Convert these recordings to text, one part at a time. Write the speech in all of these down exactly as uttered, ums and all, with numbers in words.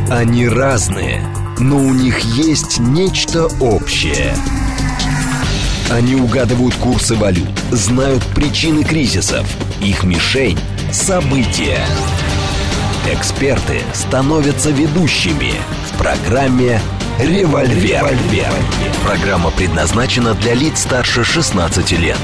Они разные, но у них есть нечто общее. Они угадывают курсы валют, знают причины кризисов. Их мишень – события. Эксперты становятся ведущими в программе «Револьвер». «Револьвер». Программа предназначена для лиц старше шестнадцати лет.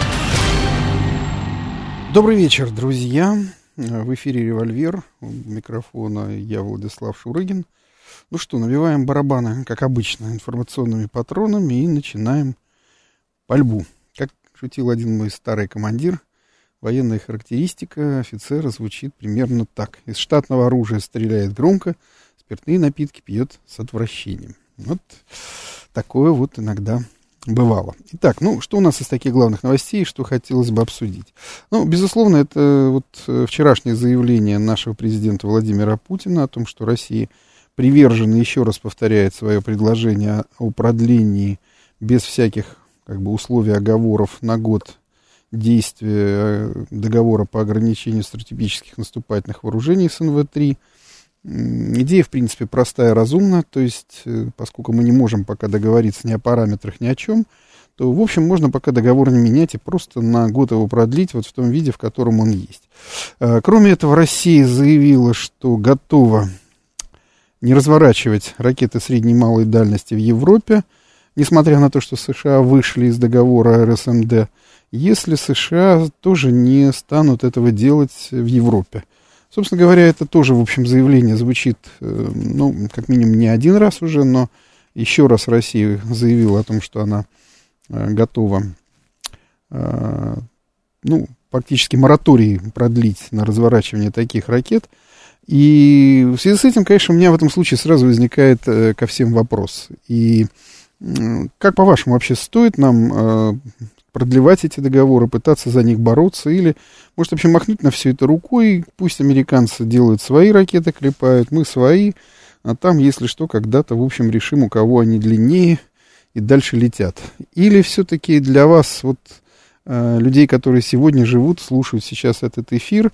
Добрый вечер, друзья. В эфире «Револьвер». У микрофона я, Владислав Шурыгин. Ну что, набиваем барабаны, как обычно, информационными патронами и начинаем пальбу. Как шутил один мой старый командир, военная характеристика офицера звучит примерно так. Из штатного оружия стреляет громко, спиртные напитки пьет с отвращением. Вот такое вот иногда бывало. Итак, ну, что у нас из таких главных новостей, что хотелось бы обсудить? Ну, безусловно, это вот вчерашнее заявление нашего президента Владимира Путина о том, что Россия привержена, еще раз повторяет свое предложение о продлении без всяких, как бы, условий, оговоров на год действия договора по ограничению стратегических наступательных вооружений с эн вэ три. Идея, в принципе, простая, разумна, то есть, поскольку мы не можем пока договориться ни о параметрах, ни о чем, то, в общем, можно пока договор не менять и просто на год его продлить вот в том виде, в котором он есть. Кроме этого, Россия заявила, что готова не разворачивать ракеты средней и малой дальности в Европе, несмотря на то, что США вышли из договора эр эс эм дэ, если США тоже не станут этого делать в Европе. Собственно говоря, это тоже, в общем, заявление звучит, ну, как минимум не один раз уже, но еще раз Россия заявила о том, что она готова, ну, фактически мораторий продлить на разворачивание таких ракет. И в связи с этим, конечно, у меня в этом случае сразу возникает ко всем вопрос. И как, по-вашему, вообще стоит нам продлевать эти договоры, пытаться за них бороться, или, может, вообще махнуть на все это рукой, пусть американцы делают свои ракеты, клепают, мы свои, а там, если что, когда-то, в общем, решим, у кого они длиннее, и дальше летят. Или все-таки для вас, вот, э, людей, которые сегодня живут, слушают сейчас этот эфир,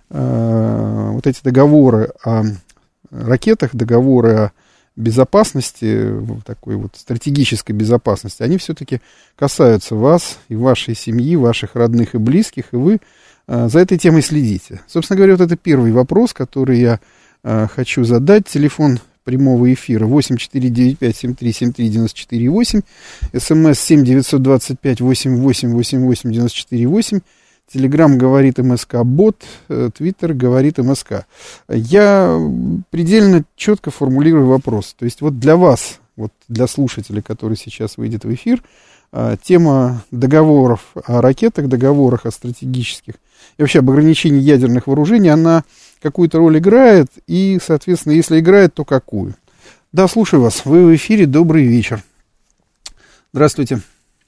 э, вот эти договоры о ракетах, договоры о безопасности, такой вот стратегической безопасности, они все-таки касаются вас и вашей семьи, ваших родных и близких, и вы а, за этой темой следите. Собственно говоря, вот это первый вопрос, который я а, хочу задать. Телефон прямого эфира восемь четыре девять пять семь три семь три девять четыре восемь, смс семь девятьсот двадцать пять восемь восемь восемь восемь девяносто четыре восемь. Телеграм говорит МСК-бот, Твиттер говорит МСК. Я предельно четко формулирую вопрос. То есть вот для вас, вот для слушателей, который сейчас выйдет в эфир, тема договоров о ракетах, договорах о стратегических и вообще об ограничении ядерных вооружений, она какую-то роль играет, и, соответственно, если играет, то какую? Да, слушаю вас. Вы в эфире. Добрый вечер. Здравствуйте.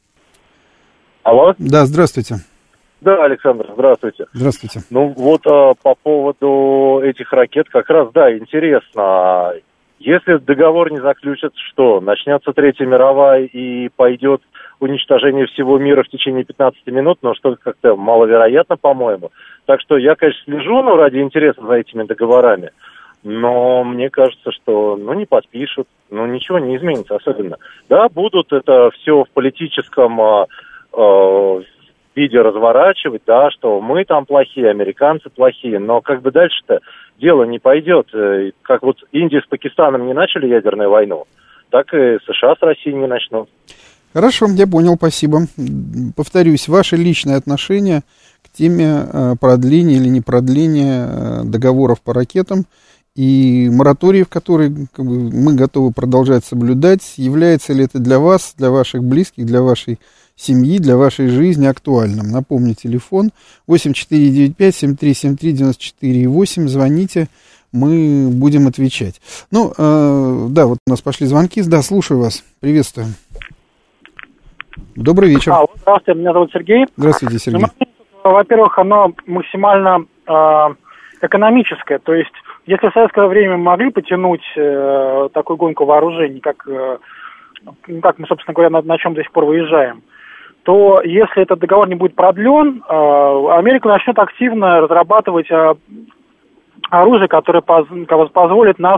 Алло? Да, здравствуйте. Да, Александр, здравствуйте. Здравствуйте. Ну вот а, по поводу этих ракет, как раз, да, интересно. Если договор не заключат, что? Начнется Третья мировая и пойдет уничтожение всего мира в течение пятнадцати минут, но что-то как-то маловероятно, по-моему. Так что я, конечно, слежу, ну, ради интереса за этими договорами, но мне кажется, что, ну, не подпишут, ну, ничего не изменится особенно. Да, будут это все в политическом а, а, виде разворачивать, да, что мы там плохие, американцы плохие, но как бы дальше-то дело не пойдет. Как вот Индия с Пакистаном не начали ядерную войну, так и США с Россией не начнут. Хорошо, я понял, спасибо. Повторюсь, ваше личное отношение к теме продления или не продления договоров по ракетам и мораториев, которые, как бы, мы готовы продолжать соблюдать, является ли это для вас, для ваших близких, для вашей семьи, для вашей жизни актуальным? Напомню, телефон восемь четыре девять пять семь три семь три девять четыре восемь. Звоните, мы будем отвечать. Ну, э, да, вот у нас пошли звонки. Да, слушаю вас. Приветствую. Добрый вечер. А, здравствуйте, меня зовут Сергей. Здравствуйте, Сергей. Ну, во-первых, оно максимально э, экономическое. То есть, если в советское время могли потянуть э, такую гонку вооружений, как, э, как мы, собственно говоря, на, на чем до сих пор выезжаем, то если этот договор не будет продлен, э, Америка начнет активно разрабатывать э, оружие, которое поз, позволит нас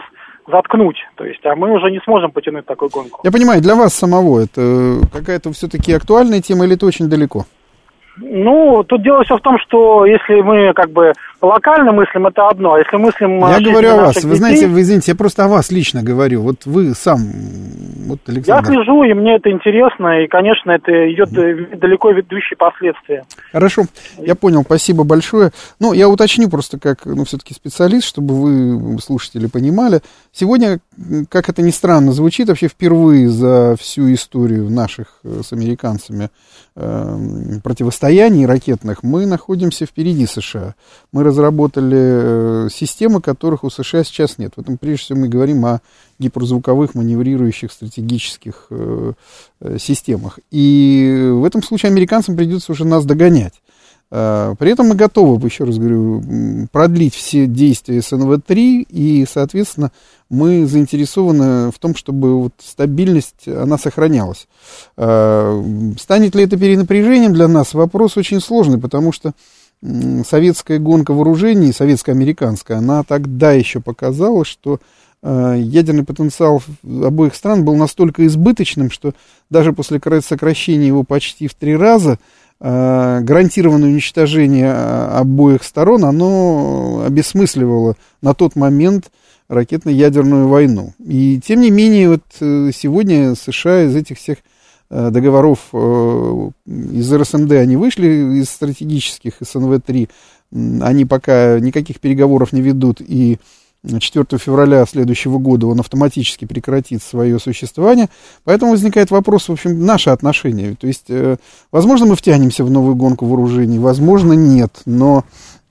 заткнуть. То есть, а мы уже не сможем потянуть такую гонку. Я понимаю, для вас самого это какая-то все-таки актуальная тема или это очень далеко? Ну, тут дело все в том, что если мы как бы локально мыслим, это одно, а если мыслим... Я говорю о вас, вы детей, знаете, вы извините, я просто о вас лично говорю, вот вы сам, вот Александр. Я слежу, и мне это интересно, и, конечно, это идет далеко ведущие последствия. Хорошо, я понял, спасибо большое. Ну, я уточню просто как, ну, все-таки специалист, чтобы вы, слушатели, понимали. Сегодня, как это ни странно звучит, вообще впервые за всю историю наших с американцами э, противостояний ракетных мы находимся впереди США. Мы разработали системы, которых у США сейчас нет. В этом, прежде всего, мы говорим о гиперзвуковых маневрирующих стратегических э, системах. И в этом случае американцам придется уже нас догонять. Э, при этом мы готовы, еще раз говорю, продлить все действия эс эн вэ три, и, соответственно, мы заинтересованы в том, чтобы вот стабильность, она сохранялась. Э, станет ли это перенапряжением для нас? Вопрос очень сложный, потому что советская гонка вооружений, советско-американская, она тогда еще показала, что э, ядерный потенциал обоих стран был настолько избыточным, что даже после сокращения его почти в три раза э, гарантированное уничтожение обоих сторон, оно обесмысливало на тот момент ракетно-ядерную войну. И тем не менее, вот сегодня США из этих всех договоров из эр эс эм дэ они вышли, из стратегических эс эн вэ три, они пока никаких переговоров не ведут, и четвёртого февраля следующего года он автоматически прекратит свое существование. Поэтому возникает вопрос, в общем, наше отношение. То есть, возможно, мы втянемся в новую гонку вооружений, возможно, нет, но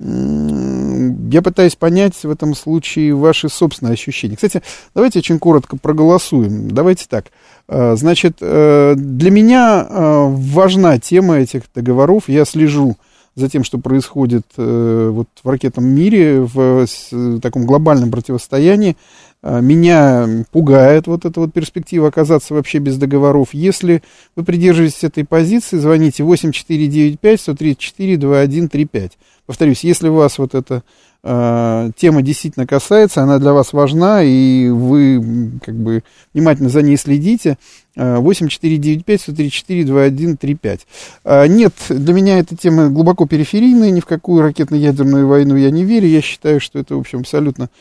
я пытаюсь понять в этом случае ваши собственные ощущения. Кстати, давайте очень коротко проголосуем. Давайте так. Значит, для меня важна тема этих договоров. Я слежу за тем, что происходит вот в ракетном мире, в таком глобальном противостоянии. Меня пугает вот эта вот перспектива оказаться вообще без договоров. Если вы придерживаетесь этой позиции, звоните восемь четыре девять пять сто тридцать четыре двадцать один тридцать пять. Повторюсь, если вас вот эта э, тема действительно касается, она для вас важна, и вы как бы внимательно за ней следите, э, восемь четыре девять пять сто тридцать четыре двадцать один тридцать пять. Э, нет, для меня эта тема глубоко периферийная, ни в какую ракетно-ядерную войну я не верю. Я считаю, что это, в общем, абсолютно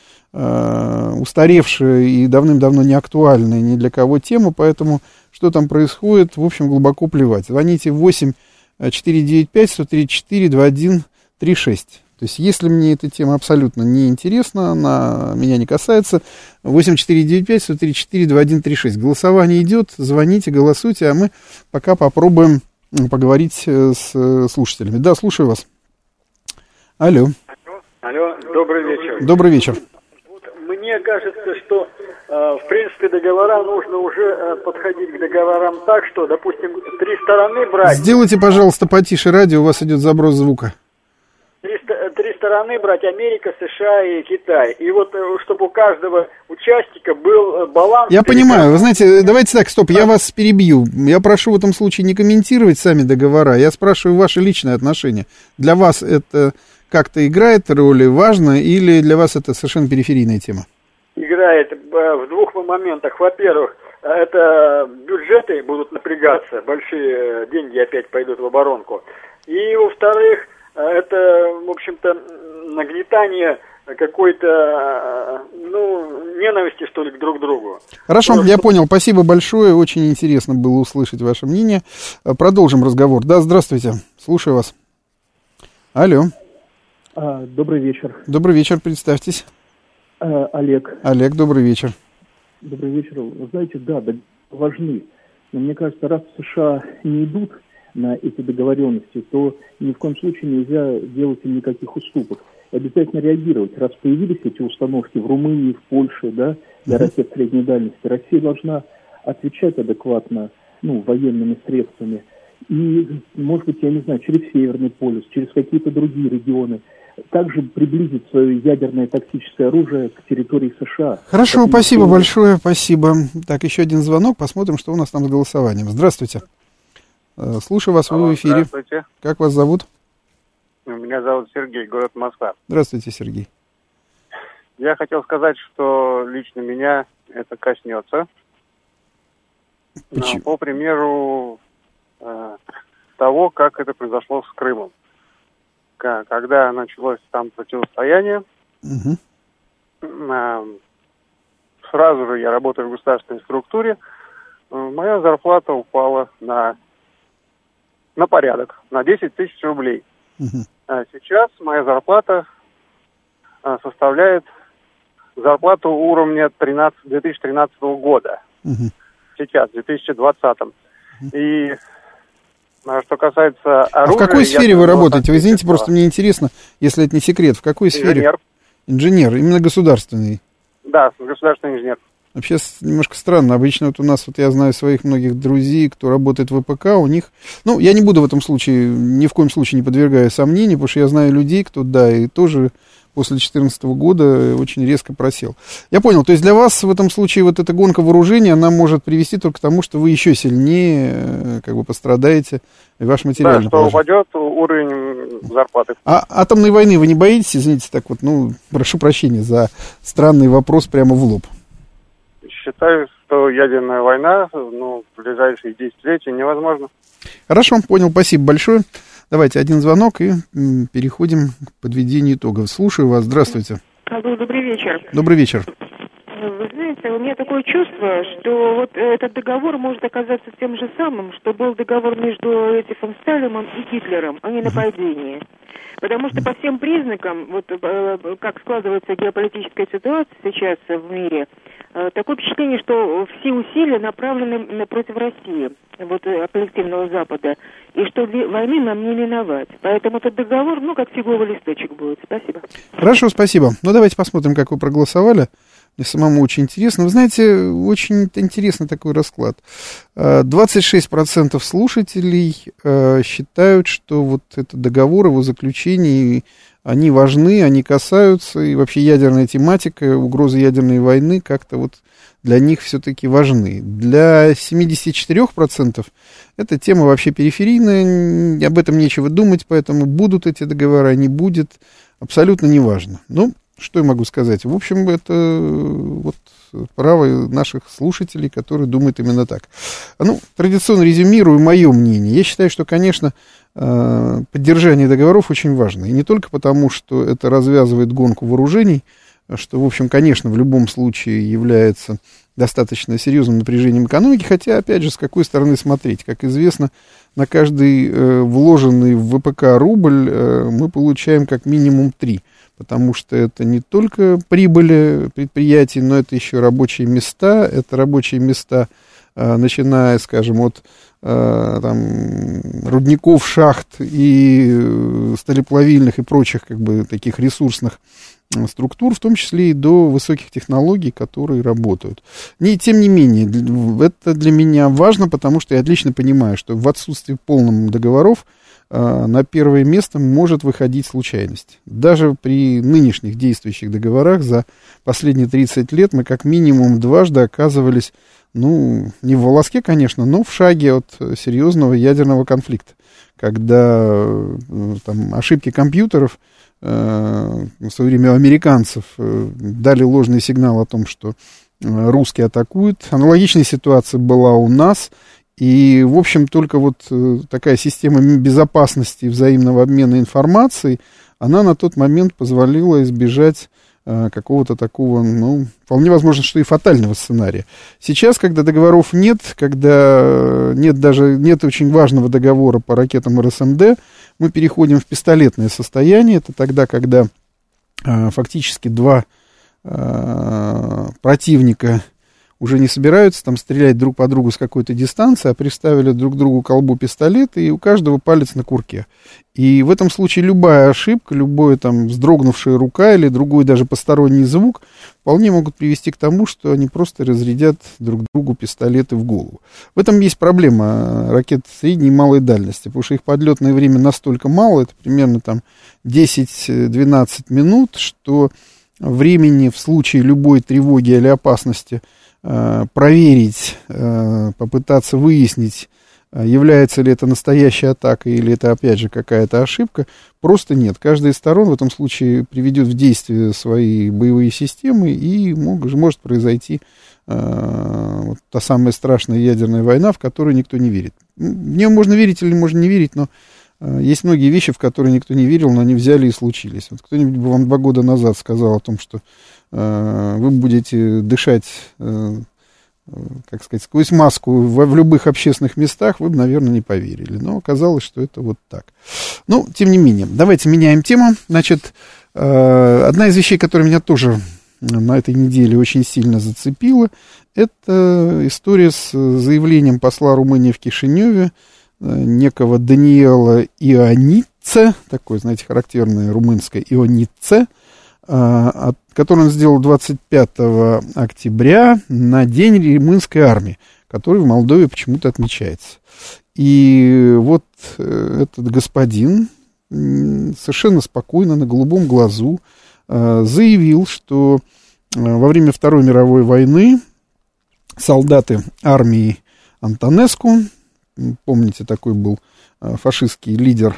э, устаревшая и давным-давно не актуальная ни для кого тема, поэтому что там происходит, в общем, глубоко плевать. Звоните восемь четыре девять пять сто тридцать четыре двадцать один тридцать шесть. То есть, если мне эта тема абсолютно не интересна, она меня не касается, восемь четыре девять пять сто тридцать четыре двадцать один тридцать шесть. Голосование идет, звоните, голосуйте, а мы пока попробуем поговорить с слушателями. Да, слушаю вас. Алло. Алло, добрый вечер. Добрый вечер. Вот, мне кажется, что, э, в принципе, договора нужно уже э, подходить к договорам так, что, допустим, три стороны брать... Сделайте, пожалуйста, потише радио, у вас идет заброс звука. Три, три стороны брать: Америка, США и Китай. И вот чтобы у каждого участника был баланс. Я понимаю. Вы знаете, давайте так, стоп, я вас перебью. Я прошу в этом случае не комментировать сами договора. Я спрашиваю ваши личные отношения. Для вас это как-то играет роль, важно, или для вас это совершенно периферийная тема? Играет в двух моментах. Во-первых, это бюджеты будут напрягаться, большие деньги опять пойдут в оборонку. И, во-вторых, это, в общем-то, нагнетание какой-то, ну, ненависти, что ли, к друг другу. Хорошо, Просто... я понял. Спасибо большое. Очень интересно было услышать ваше мнение. Продолжим разговор. Да, здравствуйте. Слушаю вас. Алло. А, добрый вечер. Добрый вечер. Представьтесь. А, Олег. Олег, добрый вечер. Добрый вечер. Вы знаете, да, важны. Но мне кажется, раз США не идут на эти договоренности, то ни в коем случае нельзя делать им никаких уступок. И обязательно реагировать. Раз появились эти установки в Румынии, в Польше, да, для ракет средней дальности, Россия должна отвечать адекватно, ну, военными средствами. И, может быть, я не знаю, через Северный полюс, через какие-то другие регионы, также приблизить свое ядерное тактическое оружие к территории США. Хорошо, спасибо большое, спасибо. Так, еще один звонок, посмотрим, что у нас там с голосованием. Здравствуйте. Слушаю вас, вы в эфире. Здравствуйте. Как вас зовут? Меня зовут Сергей, город Москва. Здравствуйте, Сергей. Я хотел сказать, что лично меня это коснется. Почему? По примеру э, того, как это произошло с Крымом. К- когда началось там противостояние, Угу. э, сразу же я работаю в государственной структуре, э, моя зарплата упала на, на порядок, на десять тысяч рублей. Угу. А сейчас моя зарплата э, составляет зарплату уровня тринадцать две тысячи тринадцатого года. Угу. Сейчас, в две тысячи двадцатом. И а, что касается оружия... А в какой сфере я вы думаю, работаете? Вы извините, что просто мне интересно, если это не секрет, в какой сфере? Инженер. Инженер, именно государственный. Да, государственный инженер. Вообще немножко странно. Обычно вот у нас, вот я знаю своих многих друзей, кто работает в ВПК, у них... Ну, я не буду в этом случае, ни в коем случае не подвергаю сомнению, потому что я знаю людей, кто, да, и тоже после две тысячи четырнадцатого года очень резко просел. Я понял, то есть для вас в этом случае вот эта гонка вооружения, она может привести только к тому, что вы еще сильнее как бы пострадаете, и ваш материальный Да, что упадет уровень зарплаты. А атомной войны вы не боитесь? Извините, так вот, ну, прошу прощения за странный вопрос прямо в лоб. Считаю, что ядерная война, ну, в ближайшие десятилетия невозможно. Хорошо, понял, спасибо большое. Давайте один звонок и м, переходим к подведению итогов. Слушаю вас, здравствуйте. Алло, добрый вечер. Добрый вечер. Вы знаете, у меня такое чувство, что вот этот договор может оказаться тем же самым, что был договор между Иосифом Сталиным и Гитлером о ненападении. Потому что по всем признакам, вот как складывается геополитическая ситуация сейчас в мире, такое впечатление, что все усилия направлены против России, вот коллективного Запада, и что войны нам не миновать. Поэтому этот договор, ну, как фиговый листочек будет. Спасибо. Хорошо, спасибо. Ну, давайте посмотрим, как вы проголосовали. Мне самому очень интересно. Вы знаете, очень интересный такой расклад. двадцать шесть процентов слушателей считают, что вот этот договор, его заключение, они важны, они касаются, и вообще ядерная тематика, угрозы ядерной войны как-то вот для них все-таки важны. Для семьдесят четыре процента эта тема вообще периферийная, об этом нечего думать, поэтому будут эти договоры, не будет, абсолютно неважно. Ну, что я могу сказать? В общем, это вот право наших слушателей, которые думают именно так. Ну, традиционно резюмирую мое мнение. Я считаю, что, конечно, поддержание договоров очень важно. И не только потому, что это развязывает гонку вооружений, что, в общем, конечно, в любом случае является достаточно серьезным напряжением экономики, хотя, опять же, с какой стороны смотреть. Как известно, на каждый э, вложенный в ВПК рубль э, мы получаем как минимум три, потому что это не только прибыли предприятий, но это еще рабочие места, это рабочие места, э, начиная, скажем, от э, там, рудников, шахт и э, сталеплавильных и прочих, как бы, таких ресурсных структур, в том числе и до высоких технологий, которые работают. И, тем не менее, это для меня важно, потому что я отлично понимаю, что в отсутствии полных договоров э, на первое место может выходить случайность. Даже при нынешних действующих договорах за последние тридцать лет мы как минимум дважды оказывались, ну, не в волоске, конечно, но в шаге от серьезного ядерного конфликта, когда э, там, ошибки компьютеров в свое время у американцев дали ложный сигнал о том, что русские атакуют. Аналогичная ситуация была у нас. И, в общем, только вот такая система безопасности и взаимного обмена информацией, она на тот момент позволила избежать какого-то такого, ну, вполне возможно, что и фатального сценария. Сейчас, когда договоров нет, когда нет даже, нет очень важного договора по ракетам эр эс эм дэ, мы переходим в пистолетное состояние. Это тогда, когда э, фактически два э, противника уже не собираются там стрелять друг по другу с какой-то дистанции, а приставили друг к другу к колбу пистолет, и у каждого палец на курке. И в этом случае любая ошибка, любая там вздрогнувшая рука или другой даже посторонний звук вполне могут привести к тому, что они просто разрядят друг другу пистолеты в голову. В этом есть проблема ракет средней и малой дальности, потому что их подлетное время настолько мало, это примерно там десять-двенадцать минут, что времени в случае любой тревоги или опасности проверить, попытаться выяснить, Является ли это настоящей атакой или это, опять же, какая-то ошибка? Просто нет. Каждая из сторон в этом случае приведет в действие свои боевые системы, и мог, может произойти э, вот та самая страшная ядерная война, в которую никто не верит. В нее можно верить или можно не верить, но э, есть многие вещи, в которые никто не верил, но они взяли и случились. Вот кто-нибудь бы вам два года назад сказал о том, что э, вы будете дышать... Э, как сказать, сквозь маску в, в любых общественных местах, вы бы, наверное, не поверили. Но оказалось, что это вот так. Ну, тем не менее, давайте меняем тему. Значит, э, одна из вещей, которая меня тоже на этой неделе очень сильно зацепила, это история с заявлением посла Румынии в Кишиневе, э, некого Даниэла Ионидзе, такое, знаете, характерное румынское Ионидзе, который он сделал двадцать пятого октября на День румынской армии, который в Молдове почему-то отмечается. И вот этот господин совершенно спокойно, на голубом глазу заявил, что во время Второй мировой войны солдаты армии Антонеску, помните, такой был фашистский лидер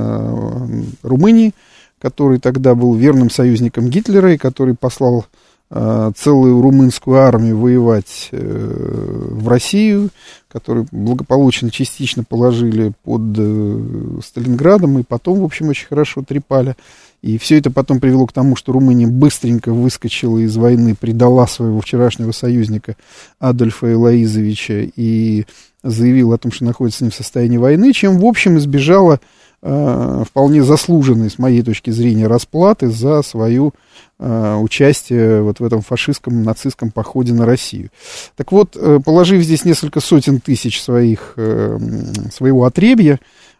Румынии, который тогда был верным союзником Гитлера и который послал э, целую румынскую армию воевать э, в Россию, которую благополучно частично положили под э, Сталинградом и потом, в общем, очень хорошо трепали. И все это потом привело к тому, что Румыния быстренько выскочила из войны, предала своего вчерашнего союзника Адольфа Илоизовича и заявила о том, что находится с ним в состоянии войны, чем, в общем, избежала вполне заслуженной, с моей точки зрения, расплаты за свое э, участие вот в этом фашистском, нацистском походе на Россию. Так вот, э, положив здесь несколько сотен тысяч своих, э, своего отребья,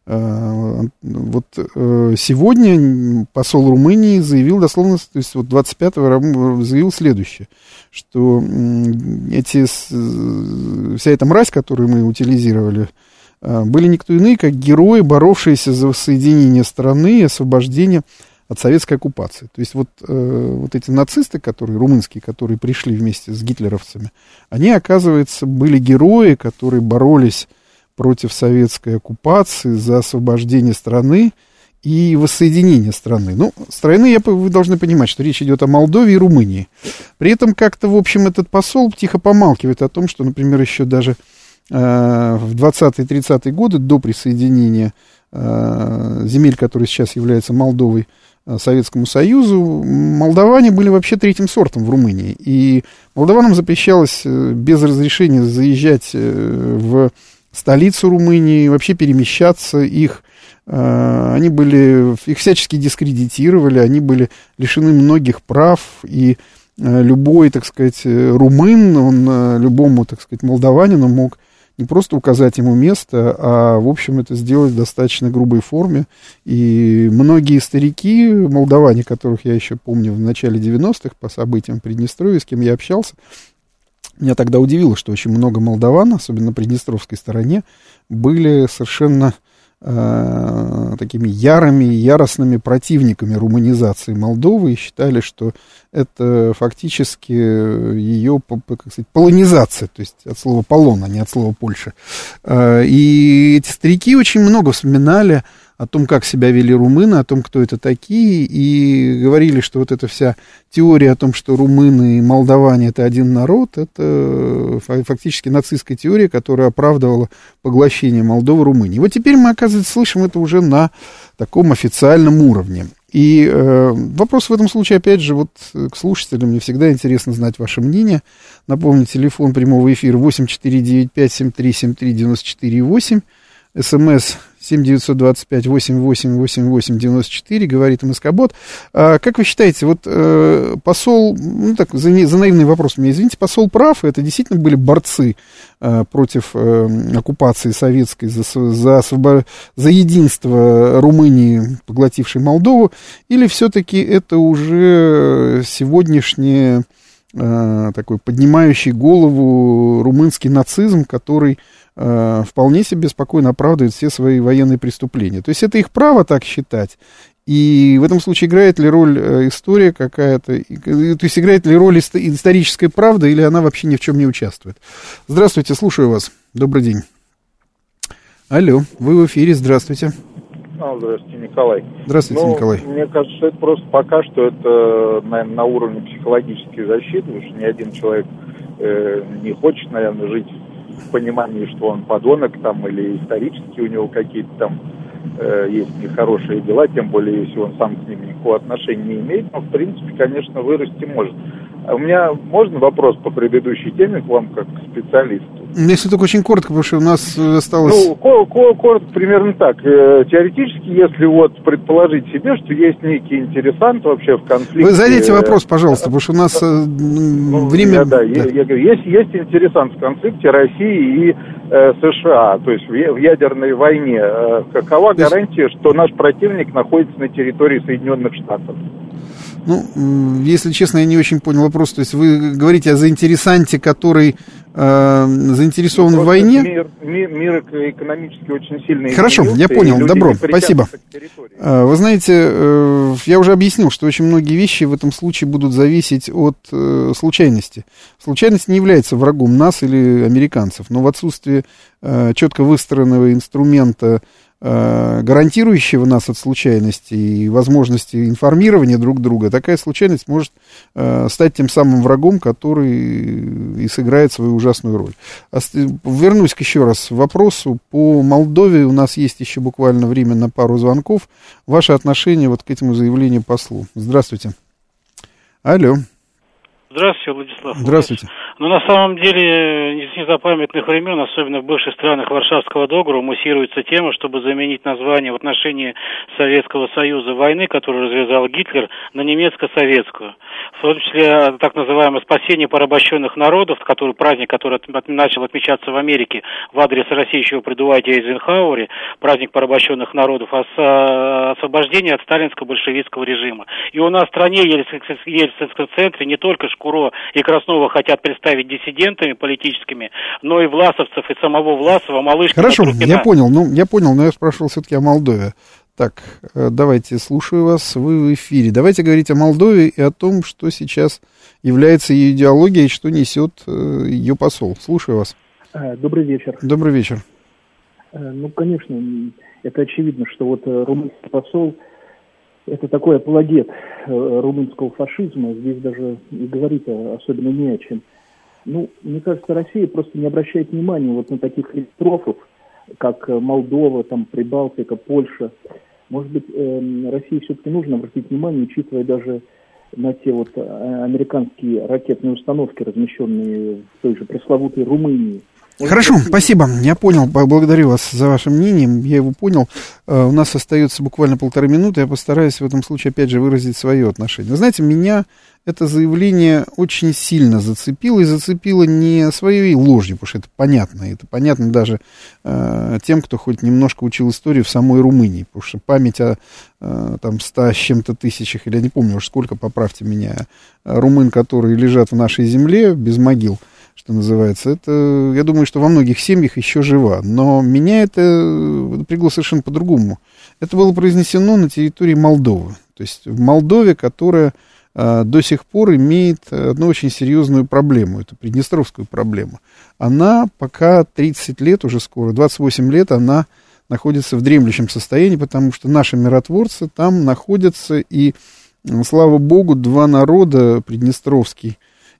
э, вот э, сегодня посол Румынии заявил дословно, то есть вот двадцать пятого заявил следующее, что э, эти, э, вся эта мразь, которую мы утилизировали, были никто иные, как герои, боровшиеся за воссоединение страны и освобождение от советской оккупации. То есть вот, э, вот эти нацисты, которые, румынские, которые пришли вместе с гитлеровцами, они, оказывается, были герои, которые боролись против советской оккупации за освобождение страны и воссоединение страны. Ну, страны, я, вы должны понимать, что речь идет о Молдове и Румынии. При этом как-то, в общем, этот посол тихо помалкивает о том, что, например, еще даже в двадцатые-тридцатые годы до присоединения э, земель, которые сейчас являются Молдовой, э, Советскому Союзу, молдаване были вообще третьим сортом в Румынии. И молдаванам запрещалось э, без разрешения заезжать э, в столицу Румынии, вообще перемещаться. Их, э, они были, их всячески дискредитировали, они были лишены многих прав. И э, любой, так сказать, румын, он э, любому, так сказать, молдаванину мог не просто указать ему место, а, в общем, это сделать в достаточно грубой форме. И многие старики, молдаване, которых я еще помню в начале девяностых по событиям Приднестровья, с кем я общался, меня тогда удивило, что очень много молдаван, особенно на приднестровской стороне, были совершенно э, такими ярыми, яростными противниками румынизации Молдовы и считали, что это фактически ее, как сказать, полонизация, то есть от слова полон, а не от слова Польша. И эти старики очень много вспоминали о том, как себя вели румыны, о том, кто это такие, и говорили, что вот эта вся теория о том, что румыны и молдаване — это один народ, это фактически нацистская теория, которая оправдывала поглощение Молдовы Румынии. Вот теперь мы, оказывается, слышим это уже на таком официальном уровне. И э, вопрос в этом случае, опять же, вот к слушателям, мне всегда интересно знать ваше мнение. Напомню, телефон прямого эфира восемь четыре девять пять семь три семь три девять четыре восемь, СМС семь девятьсот двадцать пять восемь восемь восемь восемь девяносто четыре, говорит МСК-бот. А, как вы считаете, вот э, посол, ну так, за, за наивный вопрос меня извините, посол прав, это действительно были борцы э, против э, оккупации советской, за, за, освобо... за единство Румынии, поглотившей Молдову, или все-таки это уже сегодняшний э, такой поднимающий голову румынский нацизм, который вполне себе спокойно оправдывает все свои военные преступления. То есть это их право так считать. И в этом случае играет ли роль история какая-то, то есть играет ли роль историческая правда, или она вообще ни в чем не участвует? Здравствуйте, слушаю вас. Добрый день. Алло, вы в эфире, здравствуйте. А, здравствуйте, Николай. Здравствуйте, ну, Николай. Мне кажется, что это просто пока что это, наверное, на уровне психологической защиты, потому что ни один человек э, не хочет, наверное, жить в понимании, что он подонок там, или исторически у него какие-то там э, есть нехорошие дела, тем более, если он сам к ним никакого отношения не имеет, но, в принципе, конечно, вырасти может. А у меня можно вопрос по предыдущей теме к вам, как к специалисту? Если только очень коротко, потому что у нас осталось... Ну, коротко, примерно так. Теоретически, если вот предположить себе, что есть некий интересант вообще в конфликте... Вы задайте вопрос, пожалуйста, потому что у нас ну, время... Я, да, да. Я, я говорю, есть, есть интересант в конфликте России и э, США, то есть в, в ядерной войне. Э, какова есть... гарантия, что наш противник находится на территории Соединенных Штатов? Ну, если честно, я не очень понял вопрос. То есть вы говорите о заинтересанте, который э, заинтересован ну, в войне? Мир, мир, мир экономически очень сильный. Хорошо, я понял, добро, спасибо. Вы знаете, я уже объяснил, что очень многие вещи в этом случае будут зависеть от э, случайности. Случайность не является врагом нас или американцев, но в отсутствии э, четко выстроенного инструмента, гарантирующего нас от случайности и возможности информирования друг друга, такая случайность может э, стать тем самым врагом, который и сыграет свою ужасную роль. Вернусь к еще раз вопросу. По Молдове у нас есть еще буквально время на пару звонков. Ваше отношение вот к этому заявлению послу. Здравствуйте. Алло. Здравствуйте, Владислав. Здравствуйте. Ну, на самом деле, с незапамятных времен, особенно в бывших странах Варшавского договора, муссируется тема, чтобы заменить название в отношении Советского Союза войны, которую развязал Гитлер, на немецко-советскую. В том числе так называемое спасение порабощенных народов, который праздник, который от, начал отмечаться в Америке в адрес России еще при Дуайте Эйзенхауэре, праздник порабощенных народов, а с, освобождение от сталинско-большевистского режима. И у нас в стране, в Ельцинском центре, не только Шкуро и Краснова хотят представить диссидентами политическими, но и власовцев, и самого Власова, Малышкина. Хорошо, я понял, ну, я понял, но я спрашивал все-таки о Молдове. Так, давайте, слушаю вас, вы в эфире. Давайте говорить о Молдове и о том, что сейчас является ее идеологией, что несет ее посол. Слушаю вас. Добрый вечер. Добрый вечер. Ну, конечно, это очевидно, что вот румынский посол — это такой апологет румынского фашизма. Здесь даже и говорить особенно не о чем. Ну, мне кажется, Россия просто не обращает внимания вот на таких литрофов, как Молдова, там, Прибалтика, Польша. Может быть, э, России все-таки нужно обратить внимание, учитывая даже на те вот американские ракетные установки, размещенные в той же пресловутой Румынии. Хорошо, спасибо, я понял, благодарю вас за ваше мнение, я его понял. У нас остается буквально полторы минуты, я постараюсь в этом случае опять же выразить свое отношение. Вы знаете, меня это заявление очень сильно зацепило, и зацепило не своей ложью, потому что это понятно, это понятно даже э, тем, кто хоть немножко учил историю в самой Румынии, потому что память о э, там ста с чем-то тысячах, или я не помню уж сколько, поправьте меня, румын, которые лежат в нашей земле без могил, что называется, это, я думаю, что во многих семьях еще жива. Но меня это напрягло совершенно по-другому. Это было произнесено на территории Молдовы. То есть в Молдове, которая а, до сих пор имеет одну очень серьезную проблему. Это приднестровскую проблему. Она пока тридцать лет, уже скоро, двадцать восемь лет, она находится в дремлющем состоянии, потому что наши миротворцы там находятся. И, слава богу, два народа, приднестровский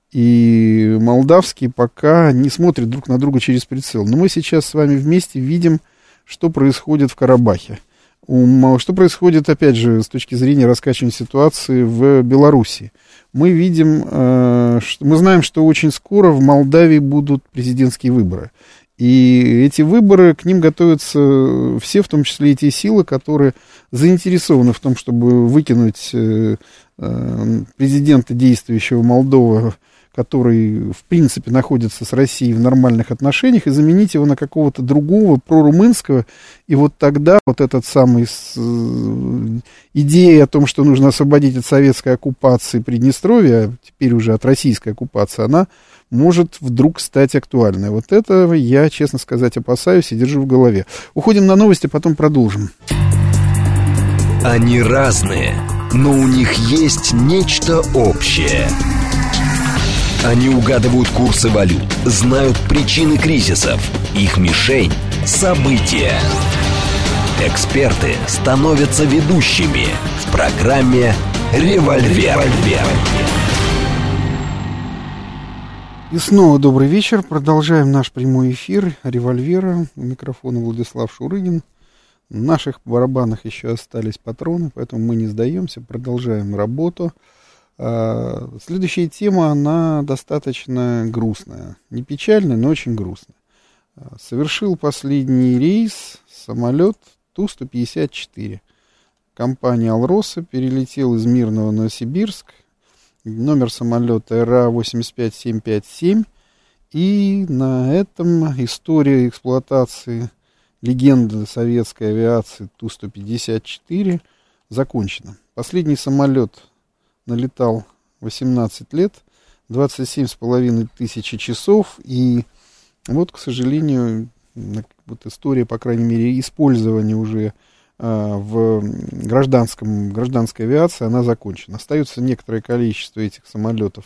и молдавский, пока не смотрят друг на друга через прицел. Но мы сейчас с вами вместе видим, что происходит в Карабахе. Что происходит, опять же, с точки зрения раскачивания ситуации в Белоруссии. Мы видим, мы знаем, что очень скоро в Молдавии будут президентские выборы. И эти выборы, к ним готовятся все, в том числе и те силы, которые заинтересованы в том, чтобы выкинуть президента действующего Молдовы, который, в принципе, находится с Россией в нормальных отношениях, и заменить его на какого-то другого, прорумынского, и вот тогда вот этот самый с, идея о том, что нужно освободить от советской оккупации Приднестровья, а теперь уже от российской оккупации, она может вдруг стать актуальной. Вот этого я, честно сказать, опасаюсь и держу в голове. Уходим на новости, потом продолжим. Они разные, но у них есть нечто общее. Они угадывают курсы валют, знают причины кризисов. Их мишень События. Эксперты становятся ведущими в программе «Револьвер». И снова добрый вечер. Продолжаем наш прямой эфир «Револьвера». У микрофона Владислав Шурыгин. В наших барабанах еще остались патроны, поэтому мы не сдаемся, продолжаем работу. Следующая тема, она достаточно грустная. Не печальная, но очень грустная. Совершил последний рейс самолет Ту сто пятьдесят четыре. Компания «Алроса» перелетел из Мирного в Новосибирск. Номер самолета эр а восемьдесят пять семь пять семь. И на этом история эксплуатации легенды советской авиации Ту сто пятьдесят четыре закончена. Последний самолет налетал восемнадцать лет, двадцать семь с половиной тысячи часов. И вот, к сожалению, вот история, по крайней мере, использования уже в гражданском, гражданской авиации, она закончена. Остается некоторое количество этих самолетов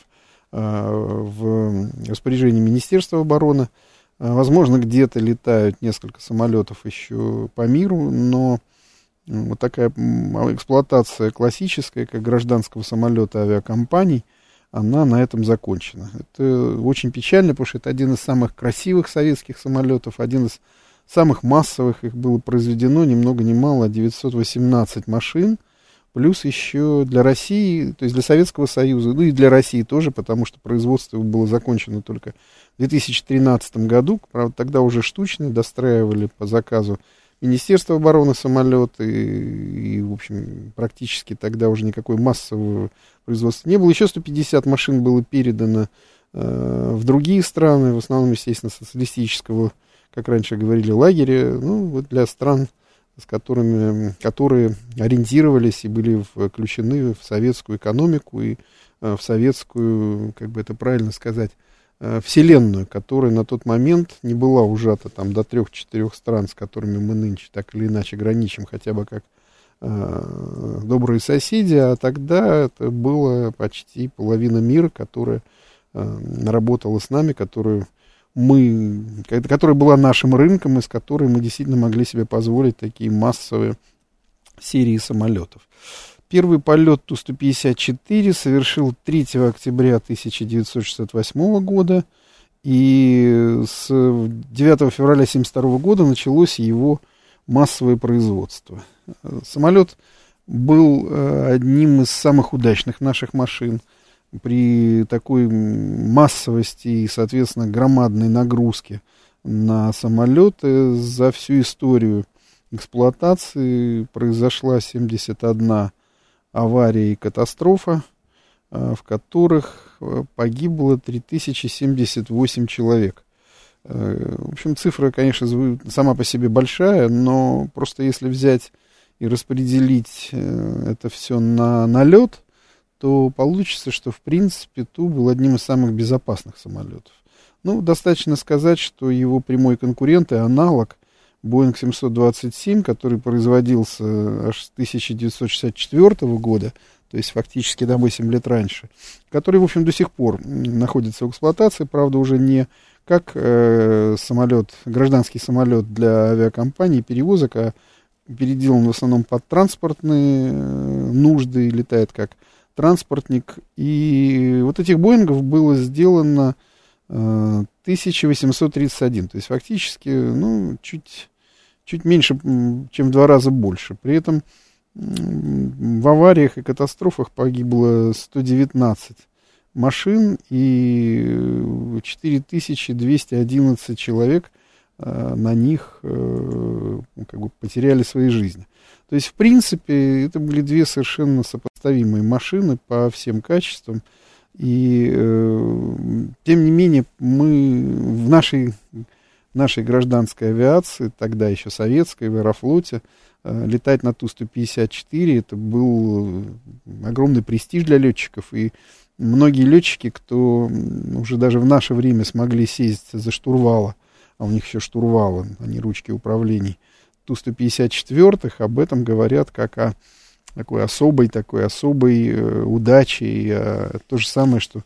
в распоряжении Министерства обороны. Возможно, где-то летают несколько самолетов еще по миру, но вот такая эксплуатация классическая, как гражданского самолета авиакомпаний, она на этом закончена. Это очень печально, потому что это один из самых красивых советских самолетов, один из самых массовых. Их было произведено ни много ни мало девятьсот восемнадцать машин, плюс еще для России, то есть для Советского Союза, ну и для России тоже, потому что производство было закончено только в две тысячи тринадцатом году. Правда, тогда уже штучные, достраивали по заказу Министерства обороны самолеты, и, и, в общем, практически тогда уже никакой массового производства не было. Еще сто пятьдесят машин было передано э, в другие страны, в основном, естественно, социалистического, как раньше говорили, лагеря, ну, вот для стран, с которыми, которые ориентировались и были включены в советскую экономику и э, в советскую, как бы это правильно сказать, вселенную, которая на тот момент не была ужата там до трех-четырех стран, с которыми мы нынче так или иначе граничим, хотя бы как э, добрые соседи, а тогда это было почти половина мира, которая э, работала с нами, которую мы, которая была нашим рынком, и с которой мы действительно могли себе позволить такие массовые серии самолетов. Первый полет Ту сто пятьдесят четыре совершил третьего октября тысяча девятьсот шестьдесят восьмого года, и с девятого февраля тысяча девятьсот семьдесят второго года началось его массовое производство. Самолет был одним из самых удачных наших машин. При такой массовости и, соответственно, громадной нагрузке на самолеты за всю историю эксплуатации произошла семьдесят одна авария и катастрофа, в которых погибло три тысячи семьдесят восемь человек. В общем, цифра, конечно, сама по себе большая, но просто если взять и распределить это все на, на лед, то получится, что, в принципе, Ту был одним из самых безопасных самолетов. Ну, достаточно сказать, что его прямой конкурент и аналог Боинг семьсот двадцать семь, который производился аж с тысяча девятьсот шестьдесят четвёртого года, то есть фактически на восемь лет раньше, который, в общем, до сих пор находится в эксплуатации, правда, уже не как э, самолет, гражданский самолет для авиакомпаний, перевозок, а переделан в основном под транспортные нужды, летает как транспортник. И вот этих Боингов было сделано э, тысяча восемьсот тридцать один, то есть фактически, ну, чуть, чуть меньше, чем в два раза больше. При этом в авариях и катастрофах погибло сто девятнадцать машин, и четыре тысячи двести одиннадцать человек э, на них э, как бы потеряли свои жизни. То есть, в принципе, это были две совершенно сопоставимые машины по всем качествам. И, э, тем не менее, мы в нашей, нашей гражданской авиации, тогда еще советской, в Аэрофлоте, э, летать на Ту сто пятьдесят четыре, это был огромный престиж для летчиков. И многие летчики, кто уже даже в наше время смогли сесть за штурвала, а у них еще штурвалы, а не ручки управлений, Ту сто пятьдесят четыре, об этом говорят как о такой особой, такой особой э, удаче. И, э, то же самое, что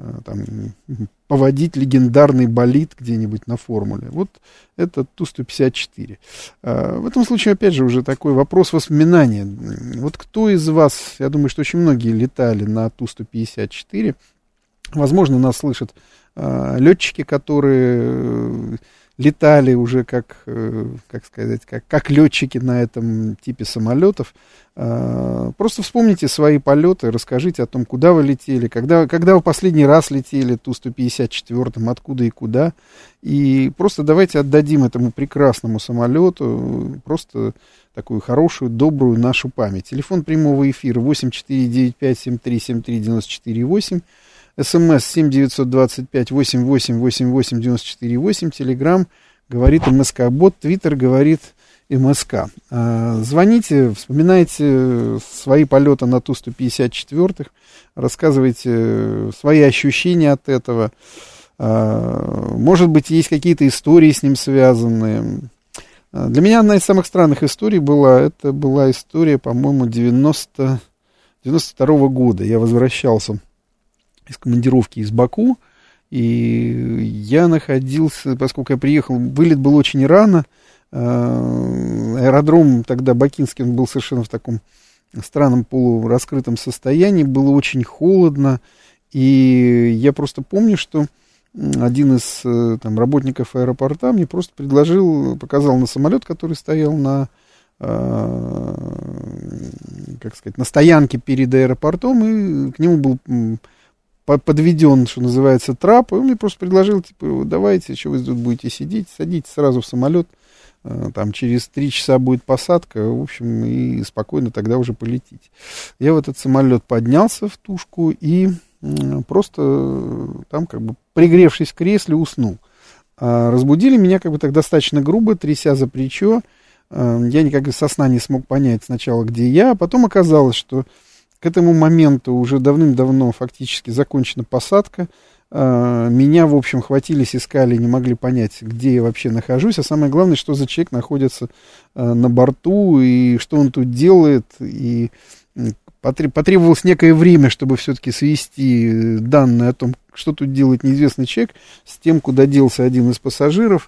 там, поводить легендарный болид где-нибудь на формуле. Вот это Ту сто пятьдесят четыре. В этом случае, опять же, уже такой вопрос воспоминания. Вот кто из вас, я думаю, что очень многие летали на Ту сто пятьдесят четыре, возможно, нас слышат летчики, которые летали уже как, как сказать, как, как летчики на этом типе самолетов. Просто вспомните свои полеты, расскажите о том, куда вы летели, когда, когда вы последний раз летели Ту сто пятьдесят четыре, откуда и куда. И просто давайте отдадим этому прекрасному самолету просто такую хорошую, добрую нашу память. Телефон прямого эфира восемь четыре девять пять семь три семь три девять четыре восемь. СМС семь девятьсот двадцать пять восемь восемь восемь восемь девяносто четыре восемь. Телеграм говорит МСК-бот. Твиттер говорит МСК. Звоните, вспоминайте свои полеты на Ту сто пятьдесят четыре, рассказывайте свои ощущения от этого. Может быть, есть какие-то истории с ним связанные. Для меня одна из самых странных историй была, это была история, по-моему, девяносто, девяносто второго года. Я возвращался из командировки из Баку, и я находился, поскольку я приехал, вылет был очень рано, аэродром тогда бакинский, он был совершенно в таком странном полураскрытом состоянии, было очень холодно, и я просто помню, что один из там, работников аэропорта мне просто предложил, показал на самолет, который стоял на, как сказать, на стоянке перед аэропортом, и к нему был подведен, что называется, трап, и он мне просто предложил, типа, давайте, что вы тут будете сидеть, садитесь сразу в самолет, там через три часа будет посадка, в общем, и спокойно тогда уже полетите. Я в этот самолет поднялся в тушку и просто там, как бы, пригревшись в кресле, уснул. А разбудили меня, как бы, так достаточно грубо, тряся за плечо. Я никак со сна не смог понять сначала, где я, а потом оказалось, что к этому моменту уже давным-давно фактически закончена посадка. Меня, в общем, хватились, искали, не могли понять, где я вообще нахожусь. А самое главное, что за человек находится на борту, и что он тут делает. И потребовалось некое время, чтобы все-таки свести данные о том, что тут делает неизвестный человек, с тем, куда делся один из пассажиров.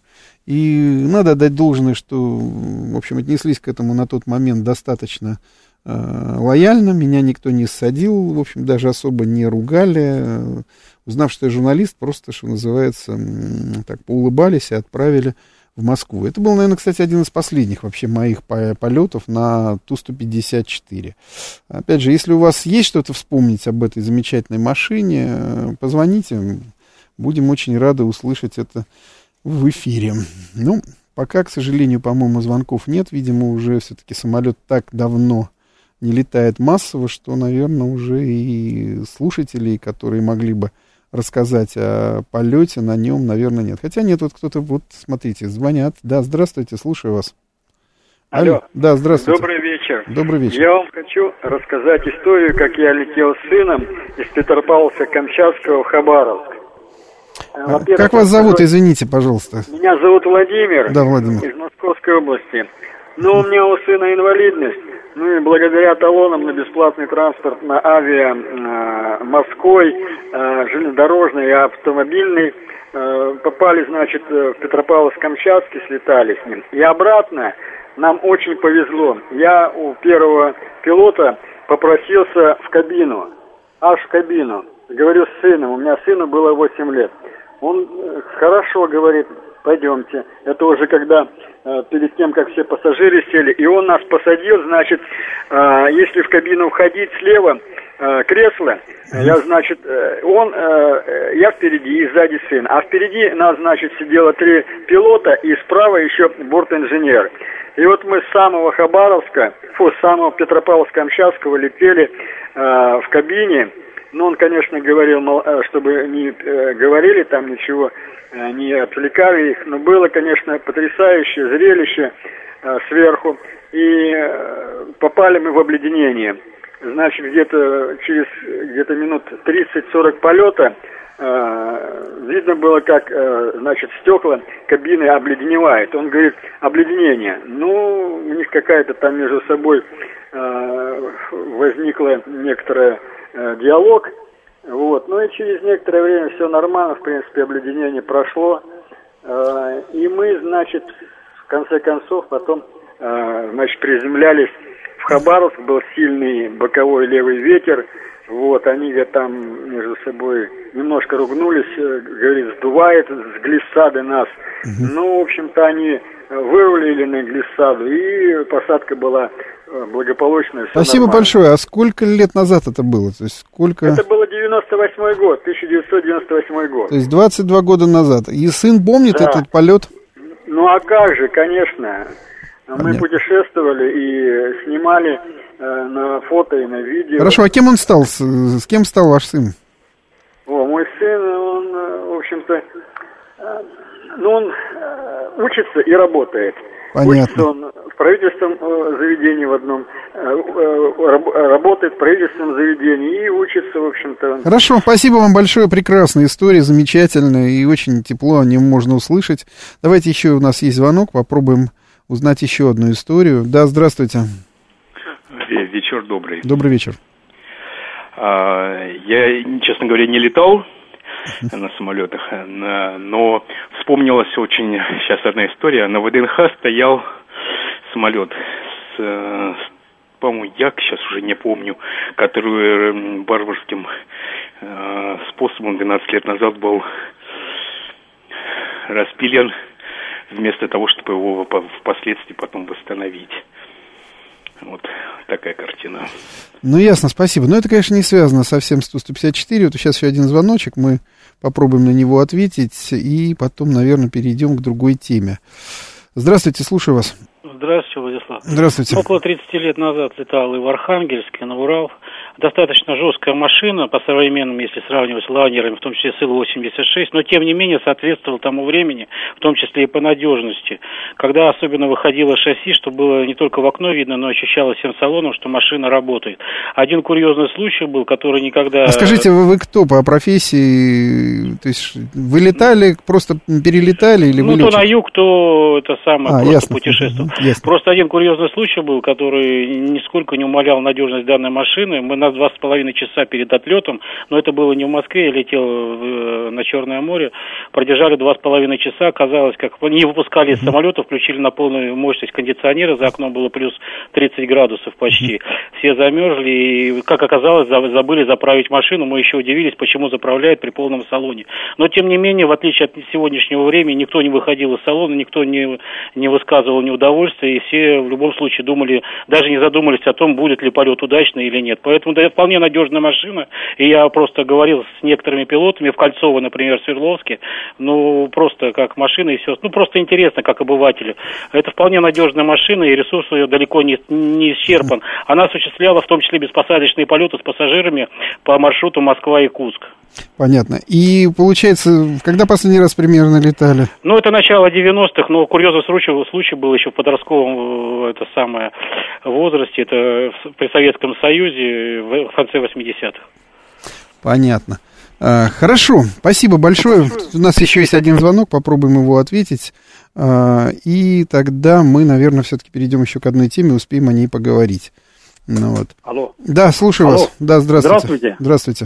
И надо отдать должное, что, в общем, отнеслись к этому на тот момент достаточно лояльно, меня никто не ссадил, в общем, даже особо не ругали. Узнав, что я журналист, просто, что называется, так поулыбались и отправили в Москву. Это был, наверное, кстати, один из последних вообще моих полетов на Ту сто пятьдесят четыре. Опять же, если у вас есть что-то вспомнить об этой замечательной машине, позвоните, будем очень рады услышать это в эфире. Ну, пока, к сожалению, по-моему, звонков нет, видимо, уже все-таки самолет так давно не летает массово, что, наверное, уже и слушателей, которые могли бы рассказать о полете на нем, наверное, нет. Хотя нет, вот кто-то, вот, смотрите, звонят. Да, здравствуйте, слушаю вас. Алло. Алло. Да, здравствуйте. Добрый вечер. Добрый вечер. Я вам хочу рассказать историю, как я летел с сыном из Петропавловска-Камчатского в Хабаровск. А, как вас зовут, извините, пожалуйста? Меня зовут Владимир. Да, Владимир. Из Московской области. Ну, у меня у сына инвалидность. Ну и благодаря талонам на бесплатный транспорт, на авиа, э, морской, э, железнодорожный и автомобильный, э, попали, значит, в Петропавловск-Камчатский, слетали с ним. И обратно нам очень повезло. Я у первого пилота попросился в кабину, аж в кабину. Говорю с сыном, у меня сыну было восемь лет. Он хорошо говорит, пойдемте. Это уже когда э, перед тем, как все пассажиры сели, и он нас посадил, значит, э, если в кабину входить слева э, кресло, я, значит, э, он, э, я впереди и сзади сын, а впереди нас, значит, сидело три пилота и справа еще бортинженер. И вот мы с самого Хабаровска, фу, с самого Петропавловска-Камчатского летели э, в кабине. Ну, он, конечно, говорил, чтобы не э, говорили там ничего, э, не отвлекали их, но было, конечно, потрясающее зрелище э, сверху, и э, попали мы в обледенение. Значит, где-то через где-то минут тридцать-сорок полета э, видно было, как, э, значит, стекла кабины обледеневают. Он говорит, обледенение. Ну, у них какая-то там между собой э, возникла некоторая диалог, Вот. Ну и через некоторое время все нормально, в принципе, обледенение прошло. И мы, значит, в конце концов потом, значит, приземлялись в Хабаровск, был сильный боковой левый ветер. Вот, они где там между собой немножко ругнулись, говорит, сдувает с глиссады нас. Угу. Ну, в общем-то, они вырулили на глиссаду, и посадка была благополучная. Спасибо нормально. Большое. А сколько лет назад это было? То есть сколько... Это было девяносто восьмой год, тысяча девятьсот девяносто восьмой год. То есть двадцать два года назад. И сын помнит да. этот полет? Ну, а как же, конечно. Понятно. Мы путешествовали и снимали э, на фото и на видео. Хорошо, а кем он стал? С, с кем стал ваш сын? О, мой сын, он, в общем-то, э, ну, он э, учится и работает. Понятно. Учится он в правительственном э, заведении в одном, э, э, раб, работает в правительственном заведении и учится, в общем-то. Хорошо, спасибо вам большое, прекрасная история, замечательная, и очень тепло о нем можно услышать. Давайте еще у нас есть звонок, попробуем узнать еще одну историю. Да, здравствуйте. Вечер добрый. Добрый вечер. А, я, честно говоря, не летал на самолетах, но вспомнилась очень сейчас одна история. На ВДНХ стоял самолет с, с по-моему, Як, сейчас уже не помню, который варварским э, способом двенадцать лет назад был распилен, вместо того, чтобы его впоследствии потом восстановить. Вот такая картина. Ну, ясно, спасибо. Но это, конечно, не связано совсем с Ту сто пятьдесят четыре. Вот сейчас еще один звоночек, мы попробуем на него ответить, и потом, наверное, перейдем к другой теме. Здравствуйте, слушаю вас. Здравствуйте, Владислав. Здравствуйте. Около тридцати лет назад летал и в Архангельск, и на Урал. Достаточно жесткая машина, по современным, если сравнивать с лайнерами, в том числе с Ил восемьдесят шесть, но тем не менее соответствовал тому времени, в том числе и по надежности. Когда особенно выходило шасси, что было не только в окно видно, но ощущалось всем салоном, что машина работает. Один курьезный случай был, который никогда... А скажите, вы, вы кто по профессии? То есть вы летали, просто перелетали? Или ну, вы то летчик? на юг, то это самое, а, просто ясно. путешествовал. Ясно. Просто один курьезный случай был, который нисколько не умалял надежность данной машины. Мы на два с половиной часа перед отлетом, но это было не в Москве, я летел в, на Черное море, продержали два с половиной часа, казалось, как не выпускали из самолета, включили на полную мощность кондиционера, за окном было плюс тридцать градусов почти. Все замерзли, и, как оказалось, забыли заправить машину, мы еще удивились, почему заправляют при полном салоне. Но, тем не менее, в отличие от сегодняшнего времени, никто не выходил из салона, никто не, не высказывал неудовольствия, и все в любом случае думали, даже не задумались о том, будет ли полет удачный или нет. Поэтому да, вполне надежная машина, и я просто говорил с некоторыми пилотами, в Кольцово, например, в Свердловске, ну, просто как машина и все, ну, просто интересно, как обывателю. Это вполне надежная машина, и ресурс ее далеко не, не исчерпан. Она осуществляла в том числе беспосадочные полеты с пассажирами по маршруту Москва-Якутск. Понятно. И, получается, когда последний раз примерно летали? Ну, это начало девяностых, но курьезный случай, случай был еще в подростковом это самое, возрасте, это при Советском Союзе в конце восьмидесятых. Понятно. А, хорошо, спасибо большое. У нас еще есть один звонок, попробуем его ответить. А, и тогда мы, наверное, все-таки перейдем еще к одной теме, успеем о ней поговорить. Ну, вот. Алло. Да, слушаю Алло. вас. Да, здравствуйте. Здравствуйте. Здравствуйте.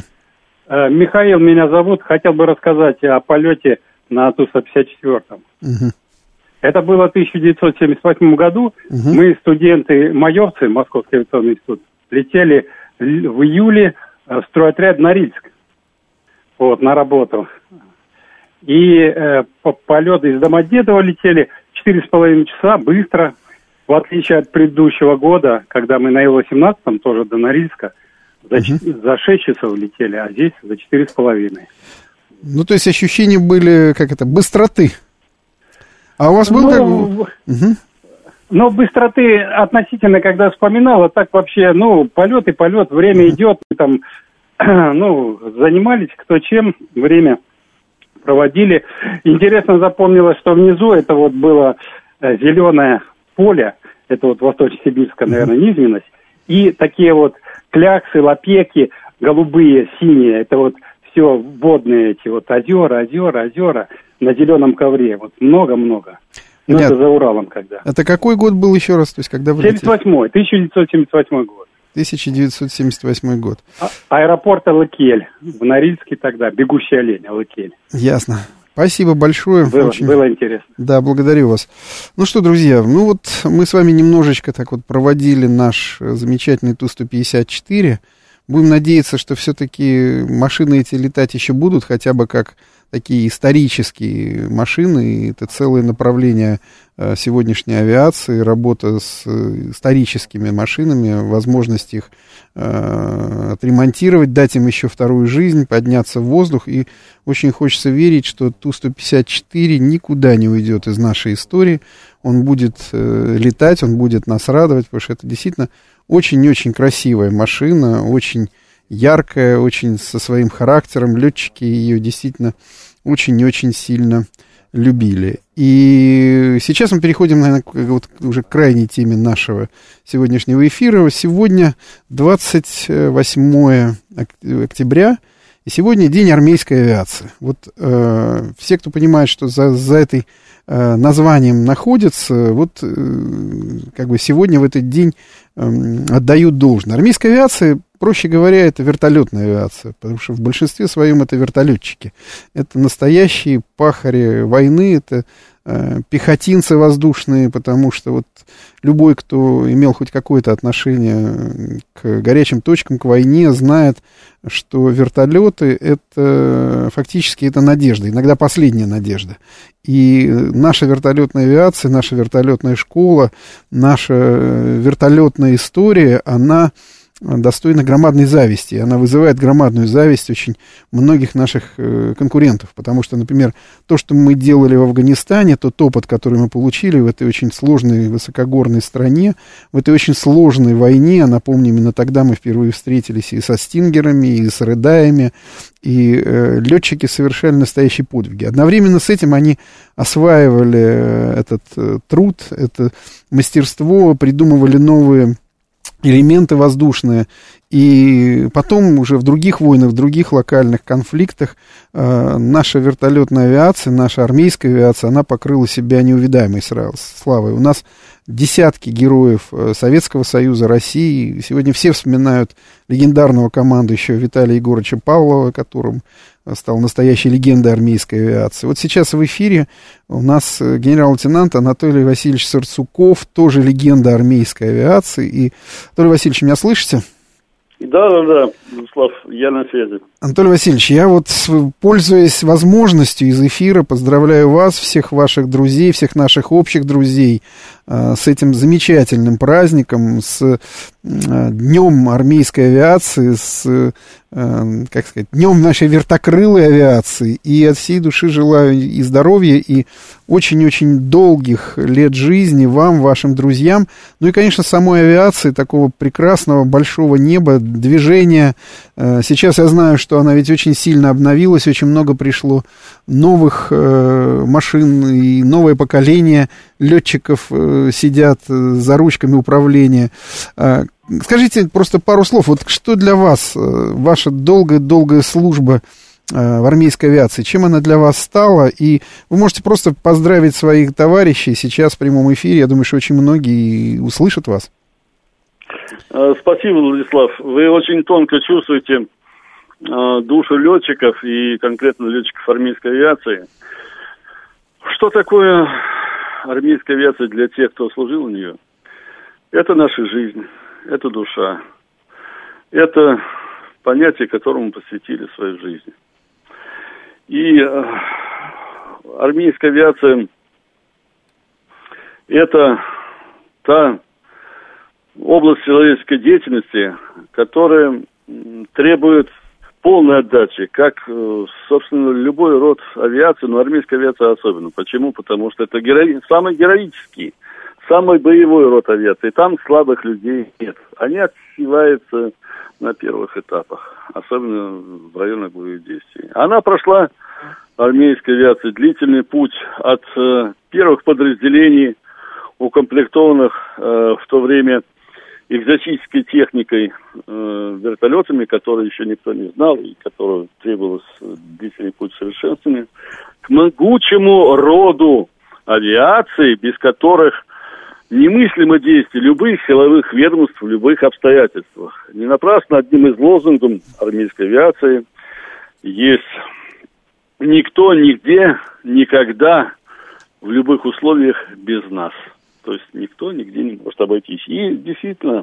Михаил меня зовут. Хотел бы рассказать о полете на Ту сто пятьдесят четыре. Угу. Это было в тысяча девятьсот семьдесят восьмом году. Угу. Мы, студенты-майорцы, Московский авиационный институт, летели в июле в стройотряд Норильск. Вот, на работу. И э, по полету из Домодедово летели четыре с половиной часа, быстро. В отличие от предыдущего года, когда мы на Ил восемнадцать, тоже до Норильска, За, uh-huh. за шесть часов летели, а здесь за четыре с половиной. Ну, то есть ощущения были, как это, быстроты. А у вас был... Ну, как... uh-huh. ну быстроты относительно, когда вспоминал, а так вообще, ну, полет и полет, время uh-huh. идет, мы там, ну, занимались кто чем, время проводили. Интересно запомнилось, что внизу это вот было зеленое поле, это вот Восточно-Сибирская, наверное, uh-huh. низменность, и такие вот кляксы, лапеки, голубые, синие, это вот все водные эти вот озера, озера, озера на зеленом ковре, вот много-много. Ну, это за Уралом когда. Это какой год был еще раз, то есть когда вы семьдесят восьмой, тысяча девятьсот семьдесят восьмой год. тысяча девятьсот семьдесят восьмой год. А- аэропорт Алыкель. В Норильске тогда. Бегущий олень, Алыкель. Ясно. Спасибо большое. Было, Очень... было интересно. Да, благодарю вас. Ну что, друзья, ну вот мы с вами немножечко так вот проводили наш замечательный Ту сто пятьдесят четыре. Будем надеяться, что все-таки машины эти летать еще будут, хотя бы как такие исторические машины. И это целое направление сегодняшней авиации, работа с историческими машинами, возможность их э, отремонтировать, дать им еще вторую жизнь, подняться в воздух. И очень хочется верить, что Ту сто пятьдесят четыре никуда не уйдет из нашей истории. Он будет э, летать, он будет нас радовать, потому что это действительно очень-очень красивая машина, очень яркая, очень со своим характером. Летчики ее действительно очень и очень сильно любили. И сейчас мы переходим, наверное, вот уже к крайней теме нашего сегодняшнего эфира. Сегодня двадцать восьмое октября, и сегодня День армейской авиации. Вот э, все, кто понимает, что за, за этой э, названием находится, вот э, как бы сегодня в этот день э, отдают должное. Армейская авиация, проще говоря, это вертолетная авиация, потому что в большинстве своем это вертолетчики. Это настоящие пахари войны, это э, пехотинцы воздушные, потому что вот любой, кто имел хоть какое-то отношение к горячим точкам, к войне, знает, что вертолеты это фактически это надежда, иногда последняя надежда. И наша вертолетная авиация, наша вертолетная школа, наша вертолетная история, она достойна громадной зависти. Она вызывает громадную зависть очень многих наших э, конкурентов. Потому что, например, то, что мы делали в Афганистане, тот опыт, который мы получили в этой очень сложной высокогорной стране, в этой очень сложной войне, а напомню, именно тогда мы впервые встретились и со стингерами, и с редаями, и э, летчики совершали настоящие подвиги. Одновременно с этим они осваивали этот э, труд, это мастерство, придумывали новые элементы воздушные, и потом уже в других войнах, в других локальных конфликтах э, наша вертолетная авиация, наша армейская авиация, она покрыла себя неувидаемой славой. У нас десятки героев Советского Союза, России. Сегодня все вспоминают легендарного командующего Виталия Егоровича Павлова, которым стал настоящей легендой армейской авиации. Вот сейчас в эфире у нас генерал-лейтенант Анатолий Васильевич Сарцуков, тоже легенда армейской авиации. И, Анатолий Васильевич, меня слышите? Да, да, да, Владислав, я на связи. Анатолий Васильевич, я вот, пользуясь возможностью из эфира, поздравляю вас, всех ваших друзей, всех наших общих друзей э, с этим замечательным праздником, с э, Днем армейской авиации, с, э, как сказать, Днем нашей вертокрылой авиации. И от всей души желаю и здоровья, и очень-очень долгих лет жизни вам, вашим друзьям. Ну и, конечно, самой авиации, такого прекрасного большого неба, движения. Э, сейчас я знаю, что она ведь очень сильно обновилась, очень много пришло новых э, машин, и новое поколение летчиков э, сидят э, за ручками управления. Э, скажите просто пару слов, вот что для вас э, ваша долгая-долгая служба э, в армейской авиации, чем она для вас стала? И вы можете просто поздравить своих товарищей сейчас в прямом эфире, я думаю, что очень многие услышат вас. Спасибо, Владислав. Вы очень тонко чувствуете душу летчиков и конкретно летчиков армейской авиации. Что такое армейская авиация для тех, кто служил в нее? Это наша жизнь, это душа, это понятие, которому посвятили свою жизнь. И э, армейская авиация – это та область человеческой деятельности, которая требует полной отдачи, как, собственно, любой род авиации, но армейская авиация особенно. Почему? Потому что это герои... самый героический, самый боевой род авиации. Там слабых людей нет. Они отсеваются на первых этапах, особенно в районах боевых действий. Она прошла, армейская авиация, длительный путь от э, первых подразделений, укомплектованных э, в то время экзотической техникой, э, вертолетами, которые еще никто не знал и которую требовалось длительный путь совершенствования, к могучему роду авиации, без которых немыслимо действие любых силовых ведомств в любых обстоятельствах. Не напрасно одним из лозунгов армейской авиации есть «Никто, нигде, никогда, в любых условиях без нас». То есть никто нигде не может обойтись. И действительно,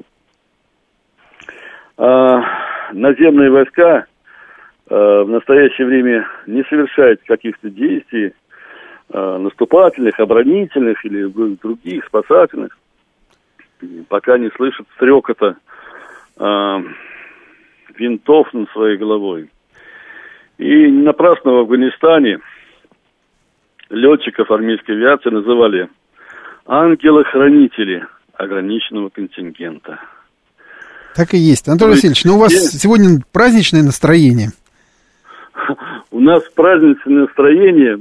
э, наземные войска э, в настоящее время не совершают каких-то действий э, наступательных, оборонительных или других, спасательных, пока не слышат стрекота э, винтов над своей головой. И не напрасно в Афганистане летчиков армейской авиации называли ангелы-хранители ограниченного контингента. Так и есть. Анатолий То Васильевич, ну у вас есть... сегодня праздничное настроение. У нас праздничное настроение.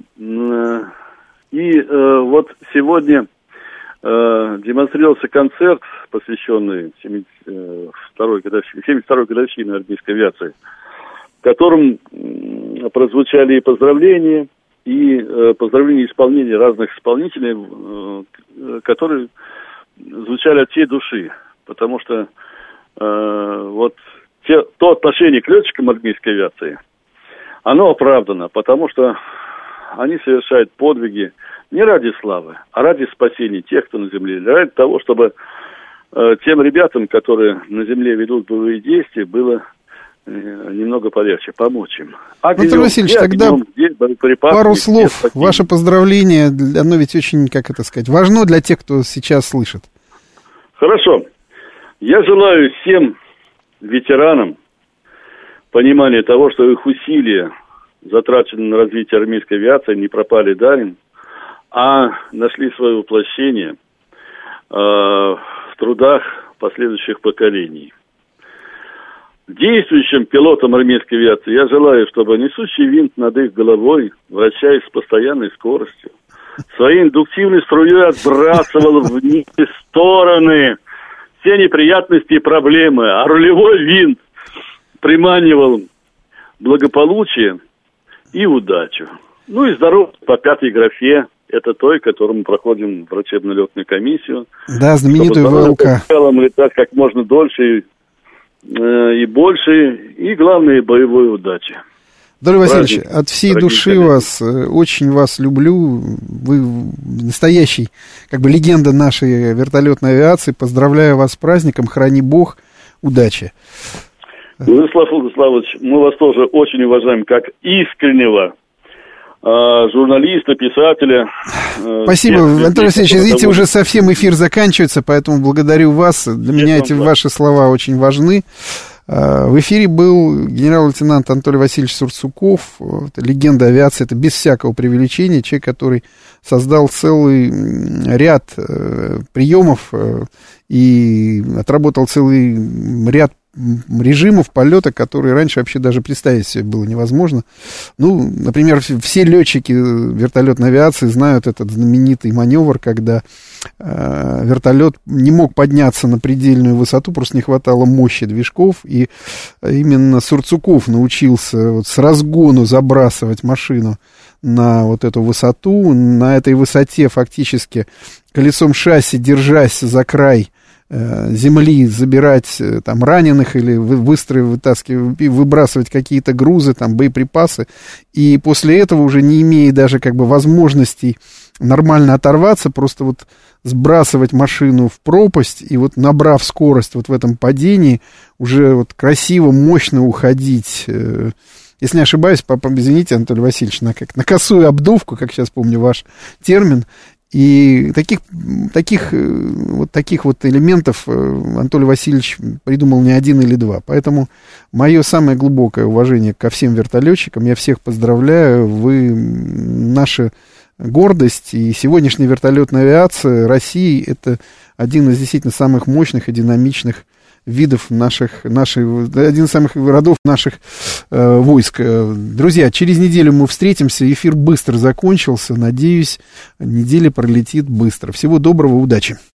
И э, вот сегодня э, демонстрировался концерт, посвященный семьдесят второй годовщине армейской авиации, в котором э, прозвучали и поздравления, и э, поздравления исполнения разных исполнителей, э, которые звучали от всей души. Потому что э, вот те, то отношение к летчикам армейской авиации, оно оправдано, потому что они совершают подвиги не ради славы, а ради спасения тех, кто на земле, ради того, чтобы э, тем ребятам, которые на земле ведут боевые действия, было немного полегче, помочь им. Анатолий огнем, Васильевич, тогда огнем, пару слов, ваше поздравление, оно ведь очень, как это сказать, важно для тех, кто сейчас слышит. Хорошо. Я желаю всем ветеранам понимания того, что их усилия, затраченные на развитие армейской авиации, не пропали даром, а нашли свое воплощение э, в трудах последующих поколений. Действующим пилотам армейской авиации я желаю, чтобы несущий винт над их головой, вращаясь с постоянной скоростью, своей индуктивной струей отбрасывал вниз стороны все неприятности и проблемы, а рулевой винт приманивал благополучие и удачу. Ну и здоровье по пятой графе. Это той, которую мы проходим врачебно-летную комиссию. Да, знаменитую ВЛК. В целом летать как можно дольше и и больше, и, главное, боевой удачи. Анатолий Васильевич, от всей души коллеги. Вас, очень вас люблю. Вы настоящий, как бы, легенда нашей вертолетной авиации. Поздравляю вас с праздником, храни Бог, удачи. Владислав Владиславович, мы вас тоже очень уважаем, как искреннего журналиста, писателя. Спасибо, всех, Анатолий Васильевич, извините, уже совсем эфир заканчивается, поэтому благодарю вас. Для Нет, меня эти да. ваши слова очень важны. В эфире был генерал-лейтенант Анатолий Васильевич Сурцуков, легенда авиации, это без всякого преувеличения, человек, который создал целый ряд приемов и отработал целый ряд режимов полета, которые раньше вообще даже представить себе было невозможно. Ну, например, все летчики вертолетной авиации знают этот знаменитый маневр, когда э, вертолет не мог подняться на предельную высоту, просто не хватало мощи движков, и именно Сурцуков научился вот с разгону забрасывать машину на вот эту высоту. На этой высоте фактически колесом шасси, держась за край земли, забирать там раненых или быстро вытаскивать, выбрасывать какие-то грузы, там боеприпасы, и после этого, уже не имея даже как бы возможностей нормально оторваться, просто вот сбрасывать машину в пропасть и вот, набрав скорость вот в этом падении, уже вот красиво, мощно уходить, если не ошибаюсь, папа, извините, Анатолий Васильевич, на, как, на косую обдувку, как сейчас помню ваш термин. И таких, таких, вот таких вот элементов Анатолий Васильевич придумал не один или два. Поэтому мое самое глубокое уважение ко всем вертолетчикам. Я всех поздравляю. Вы наша гордость. И сегодняшняя вертолетная авиация России — это один из действительно самых мощных и динамичных видов наших, наших, один из самых родов наших э, войск. Друзья, через неделю мы встретимся. Эфир быстро закончился. Надеюсь, неделя пролетит быстро. Всего доброго, удачи.